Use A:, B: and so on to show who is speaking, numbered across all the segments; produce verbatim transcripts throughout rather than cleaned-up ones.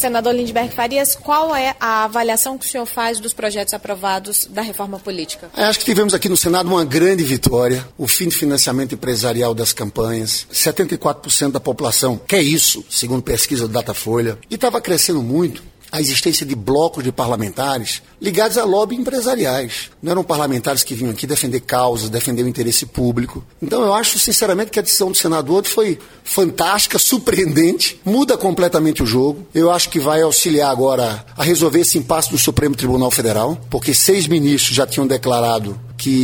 A: Senador Lindbergh Farias, qual é a avaliação que o senhor faz dos projetos aprovados da reforma política?
B: Eu acho que tivemos aqui no Senado uma grande vitória, o fim de financiamento empresarial das campanhas. setenta e quatro por cento da população quer isso, segundo pesquisa do Datafolha, e estava crescendo muito a existência de blocos de parlamentares ligados a lobby empresariais. Não eram parlamentares que vinham aqui defender causas, defender o interesse público. Então eu acho, sinceramente, que a decisão do Senado hoje foi fantástica, surpreendente, muda completamente o jogo. Eu acho que vai auxiliar agora a resolver esse impasse do Supremo Tribunal Federal, porque seis ministros já tinham declarado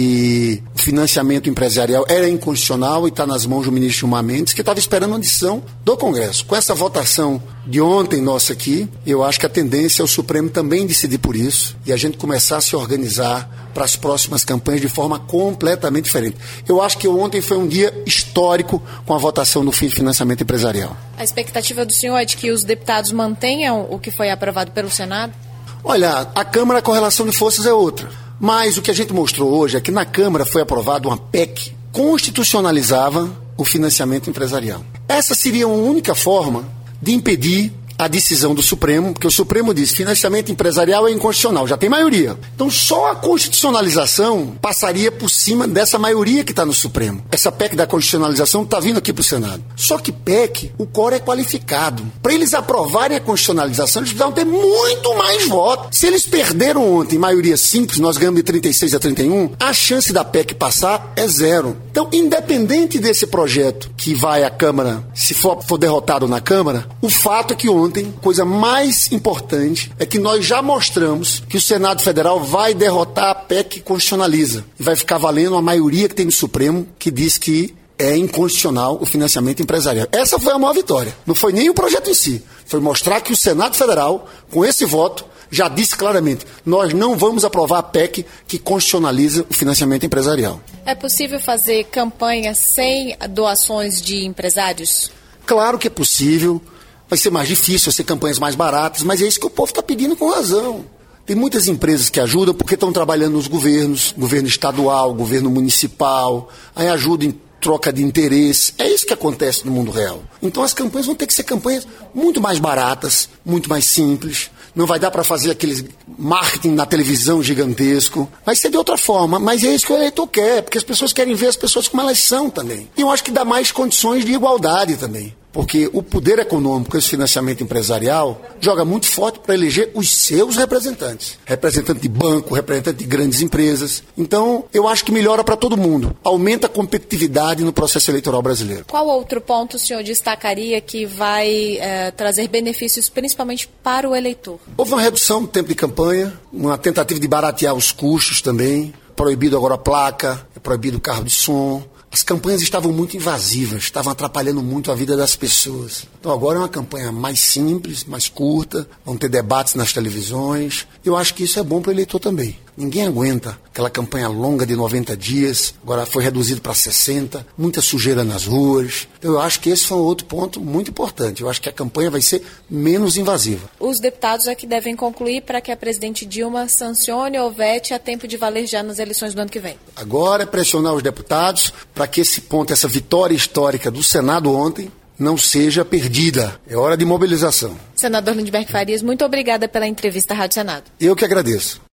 B: que o financiamento empresarial era inconstitucional e está nas mãos do ministro Gilmar Mendes, que estava esperando uma decisão do Congresso. Com essa votação de ontem nossa aqui, eu acho que a tendência é o Supremo também decidir por isso e a gente começar a se organizar para as próximas campanhas de forma completamente diferente. Eu acho que ontem foi um dia histórico com a votação do fim de financiamento empresarial.
A: A expectativa do senhor é de que os deputados mantenham o que foi aprovado pelo Senado?
B: Olha, a Câmara, a correlação de forças é outra. Mas o que a gente mostrou hoje é que na Câmara foi aprovada uma P E C que constitucionalizava o financiamento empresarial. Essa seria a única forma de impedir a decisão do Supremo, porque o Supremo diz que financiamento empresarial é inconstitucional, já tem maioria. Então só a constitucionalização passaria por cima dessa maioria que está no Supremo. Essa P E C da constitucionalização está vindo aqui para o Senado. Só que P E C, o quórum é qualificado. Para eles aprovarem a constitucionalização, eles precisavam ter muito mais votos. Se eles perderam ontem maioria simples, nós ganhamos de trinta e seis a trinta e um, a chance da P E C passar é zero. Então, independente desse projeto que vai à Câmara, se for, for derrotado na Câmara, o fato é que ontem a coisa mais importante é que nós já mostramos que o Senado Federal vai derrotar a P E C que constitucionaliza. E vai ficar valendo a maioria que tem no Supremo que diz que é inconstitucional o financiamento empresarial. Essa foi a maior vitória. Não foi nem o projeto em si. Foi mostrar que o Senado Federal, com esse voto, já disse claramente, nós não vamos aprovar a P E C que constitucionaliza o financiamento empresarial.
A: É possível fazer campanha sem doações de empresários?
B: Claro que é possível. Vai ser mais difícil, vai ser campanhas mais baratas, mas é isso que o povo está pedindo com razão. Tem muitas empresas que ajudam porque estão trabalhando nos governos, governo estadual, governo municipal, aí ajudam em troca de interesse. É isso que acontece no mundo real. Então as campanhas vão ter que ser campanhas muito mais baratas, muito mais simples. Não vai dar para fazer aquele marketing na televisão gigantesco. Vai ser de outra forma, mas é isso que o eleitor quer, porque as pessoas querem ver as pessoas como elas são também. E eu acho que dá mais condições de igualdade também. Porque o poder econômico, esse financiamento empresarial, joga muito forte para eleger os seus representantes. Representante de banco, representante de grandes empresas. Então, eu acho que melhora para todo mundo. Aumenta a competitividade no processo eleitoral brasileiro.
A: Qual outro ponto o senhor destacaria que vai eh, trazer benefícios principalmente para o eleitor?
B: Houve uma redução do tempo de campanha, uma tentativa de baratear os custos também. Proibido agora a placa, é proibido o carro de som. As campanhas estavam muito invasivas, estavam atrapalhando muito a vida das pessoas. Então agora é uma campanha mais simples, mais curta, vão ter debates nas televisões. Eu acho que isso é bom para o eleitor também. Ninguém aguenta aquela campanha longa de noventa dias, agora foi reduzido para sessenta, muita sujeira nas ruas. Então eu acho que esse foi um outro ponto muito importante. Eu acho que a campanha vai ser menos invasiva.
A: Os deputados é que devem concluir para que a presidente Dilma sancione ou vete a tempo de valer já nas eleições do ano que vem.
B: Agora é pressionar os deputados para que esse ponto, essa vitória histórica do Senado ontem, não seja perdida. É hora de mobilização.
A: Senador Lindbergh Farias, muito obrigada pela entrevista à Rádio Senado.
B: Eu que agradeço.